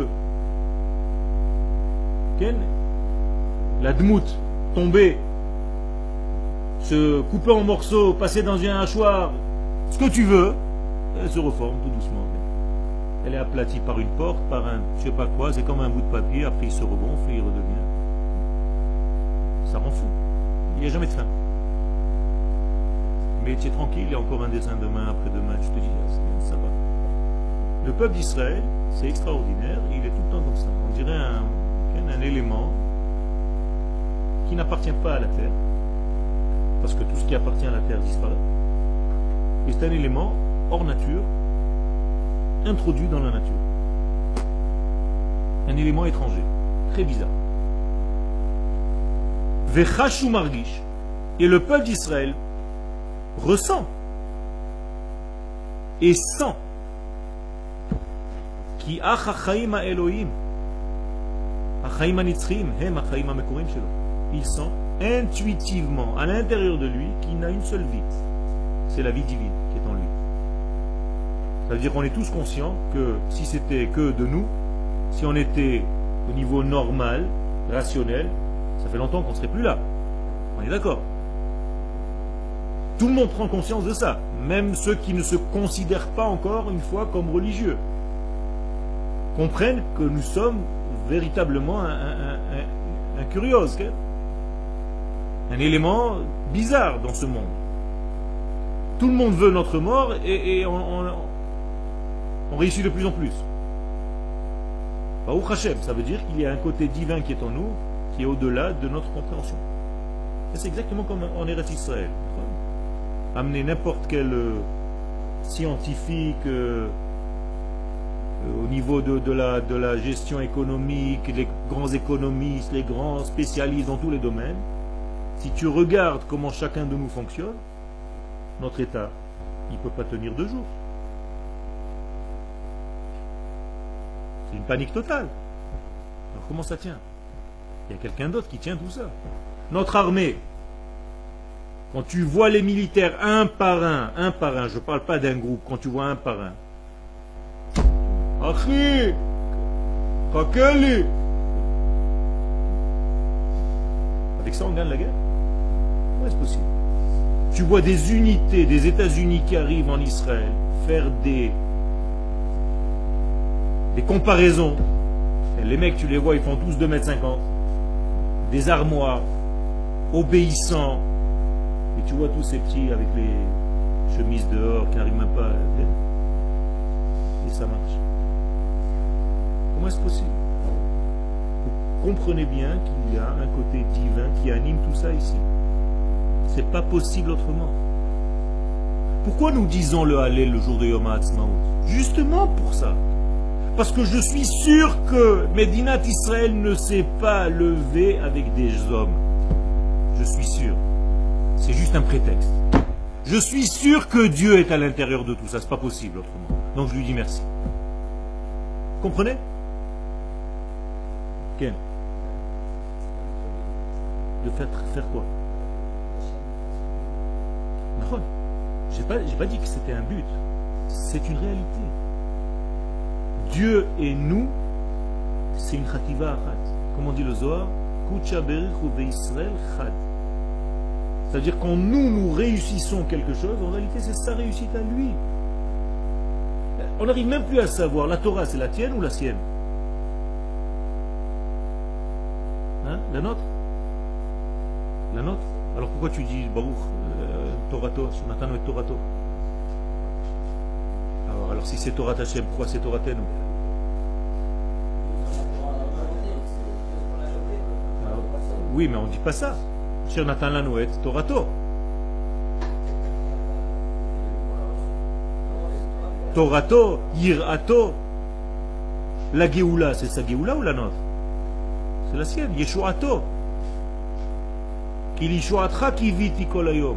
la dmout tomber, se couper en morceaux, passer dans un hachoir, ce que tu veux, elle se reforme tout doucement. Elle est aplatie par une porte, par un je sais pas quoi, c'est comme un bout de papier, après il se regonfle et il redevient. Ça rend fou. Il n'y a jamais de fin. Mais tu es tranquille, il y a encore un dessin demain, après-demain, je te dis, ça va. Le peuple d'Israël, c'est extraordinaire, il est tout le temps comme ça. On dirait un élément qui n'appartient pas à la terre, parce que tout ce qui appartient à la terre disparaît. Et c'est un élément hors nature, introduit dans la nature. Un élément étranger, très bizarre. Vechashu margish, et le peuple d'Israël ressent et sent qui achachaim Elohim, achaim anitzrim, hem achaim amekorim shelo. Il sent intuitivement à l'intérieur de lui qu'il n'a une seule vie. C'est la vie divine qui est en lui. Ça veut dire qu'on est tous conscients que si c'était que de nous, si on était au niveau normal, rationnel, ça fait longtemps qu'on ne serait plus là. On est d'accord? Tout le monde prend conscience de ça, même ceux qui ne se considèrent pas encore une fois comme religieux comprennent que nous sommes véritablement un curios, un élément bizarre dans ce monde. Tout le monde veut notre mort et on réussit de plus en plus. Baruch Hashem, ça veut dire qu'il y a un côté divin qui est en nous, qui est au-delà de notre compréhension. Et c'est exactement comme en Eretz Israël. Amener n'importe quel scientifique au niveau de la gestion économique, les grands économistes, les grands spécialistes dans tous les domaines, si tu regardes comment chacun de nous fonctionne, notre état, il ne peut pas tenir 2 jours. C'est une panique totale. Alors comment ça tient? Il y a quelqu'un d'autre qui tient tout ça. Notre armée, quand tu vois les militaires un par un, je ne parle pas d'un groupe, quand tu vois un par un, Achi, Kakeli, avec ça on gagne la guerre? Comment est-ce possible? Tu vois des unités des États-Unis qui arrivent en Israël faire des comparaisons. Et les mecs, tu les vois, ils font tous 2,50 m, des armoires, obéissants. Et tu vois tous ces petits avec les chemises dehors qui n'arrivent même pas à... Et ça marche. Comment est-ce possible? Vous comprenez bien qu'il y a un côté divin qui anime tout ça ici. C'est pas possible autrement. Pourquoi nous disons le Hallel le jour de Yom HaAtzmaut? Justement pour ça. Parce que je suis sûr que Médinat Israël ne s'est pas levé avec des hommes. Je suis sûr. C'est juste un prétexte. Je suis sûr que Dieu est à l'intérieur de tout ça. C'est pas possible autrement. Donc je lui dis merci. Comprenez? Ken? De faire quoi? J'ai pas dit que c'était un but. C'est une réalité. Dieu et nous, c'est une chativa achat. Comme on dit le Zohar, Kucha berich ve Israël chad. C'est-à-dire quand nous réussissons quelque chose, en réalité c'est sa réussite à lui. On n'arrive même plus à savoir, la Torah c'est la tienne ou la sienne? Hein? La nôtre? La nôtre? Alors pourquoi tu dis Baruch Torato, Shonatanu et Torato? Alors si c'est Torah Hashem, pourquoi c'est Torah Tenu? Oui, mais on ne dit pas ça. Shonatan lanu et Torato. Torato, Yirato. La Géoula, c'est sa Géoula ou la nôtre? C'est la sienne. Yeshuato. Ki lishuatra ki viti kol hayom.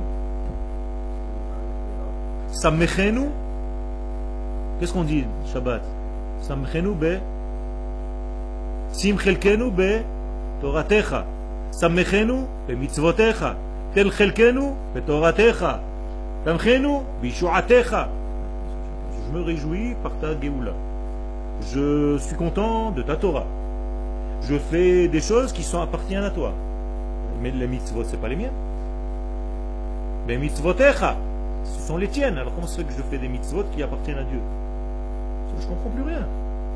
Samechenu. Qu'est-ce qu'on dit Shabbat? Samechenu be Sim chelkenu be Toratecha. Samechenu be mitzvotecha. Tel chelkenu be Toratecha. Tamchenu be Yeshuatecha. Je me réjouis par ta Géoula. Je suis content de ta Torah. Je fais des choses qui appartiennent à toi. Mais les mitzvot, ce n'est pas les miennes. Les mitzvotecha, ce sont les tiennes. Alors comment ça se fait que je fais des mitzvot qui appartiennent à Dieu? Je ne comprends plus rien.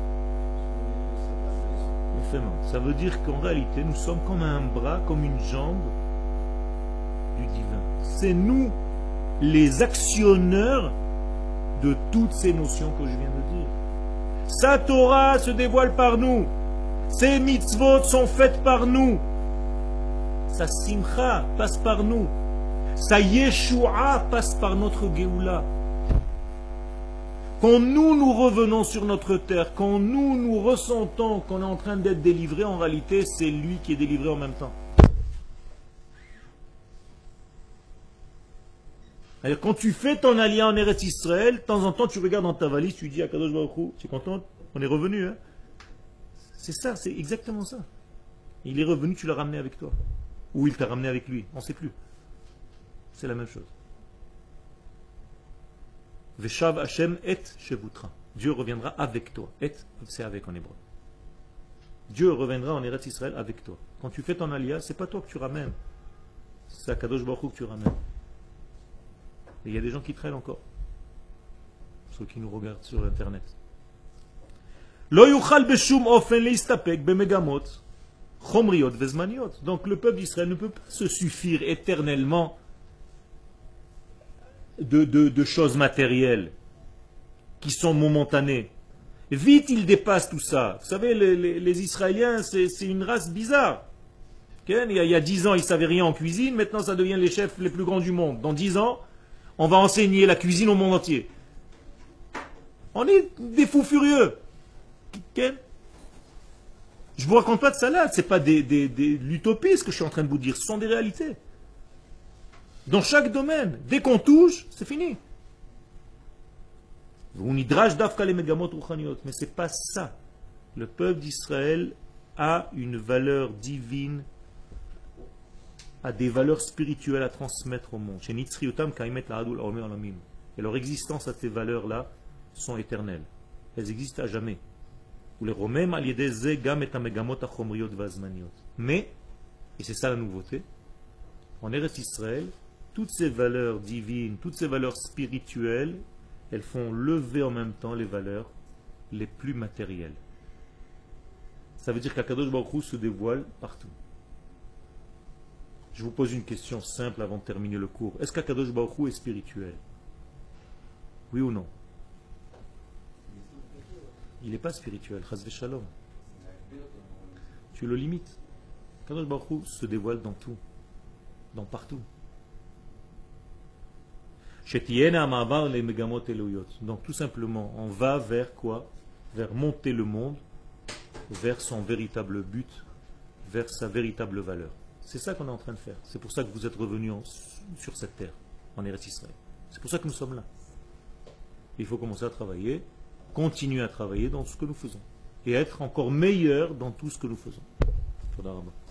Ça veut dire qu'en réalité, nous sommes comme un bras, comme une jambe du divin. C'est nous les actionneurs de toutes ces notions que je viens de dire. Sa Torah se dévoile par nous. Ces mitzvot sont faites par nous. Sa simcha passe par nous. Sa yeshua passe par notre Géoula. Quand nous revenons sur notre terre, quand nous ressentons qu'on est en train d'être délivré, en réalité, c'est lui qui est délivré en même temps. Alors, quand tu fais ton aliyah en Eretz Israël, de temps en temps, tu regardes dans ta valise, tu dis à Kadosh Baruch Hu, tu es content? On est revenu, hein? C'est ça, c'est exactement ça. Il est revenu, tu l'as ramené avec toi. Ou il t'a ramené avec lui, on ne sait plus. C'est la même chose. Veshav Hashem et shevutra. Dieu reviendra avec toi. Et, c'est avec en hébreu. Dieu reviendra en Eretz Israël avec toi. Quand tu fais ton aliyah, c'est pas toi que tu ramènes. C'est à Kadosh Baruch Hu que tu ramènes. Et il y a des gens qui traînent encore. Ceux qui nous regardent sur Internet. Lo yuchal beshum ofen leistapek bemegamot chomriot vezmaniot. Donc le peuple d'Israël ne peut pas se suffire éternellement de choses matérielles qui sont momentanées. Vite, ils dépassent tout ça. Vous savez, les Israéliens, c'est une race bizarre. Il y a 10 ans, ils ne savaient rien en cuisine. Maintenant, ça devient les chefs les plus grands du monde. Dans 10 ans, on va enseigner la cuisine au monde entier. On est des fous furieux. Je ne vous raconte pas de salade. Ce n'est pas de l'utopie ce que je suis en train de vous dire. Ce sont des réalités. Dans chaque domaine. Dès qu'on touche, c'est fini. Mais ce n'est pas ça. Le peuple d'Israël a une valeur divine, a des valeurs spirituelles à transmettre au monde. Et leur existence à ces valeurs-là sont éternelles. Elles existent à jamais. Mais, et c'est ça la nouveauté, en Eretz Israël, toutes ces valeurs divines, toutes ces valeurs spirituelles, elles font lever en même temps les valeurs les plus matérielles. Ça veut dire qu'Akadosh Baruch Hu se dévoile partout. Je vous pose une question simple avant de terminer le cours. Est-ce qu'Akadosh Baruch Hu est spirituel? Oui ou non? Il n'est pas spirituel, chas v'shalom. Tu le limites. Akadosh Baruch Hu se dévoile dans tout, dans partout. Donc tout simplement, on va vers quoi? Vers monter le monde, vers son véritable but, vers sa véritable valeur. C'est ça qu'on est en train de faire. C'est pour ça que vous êtes revenus sur cette terre, en Eretz Israël. C'est pour ça que nous sommes là. Il faut commencer à travailler, continuer à travailler dans ce que nous faisons, et être encore meilleur dans tout ce que nous faisons.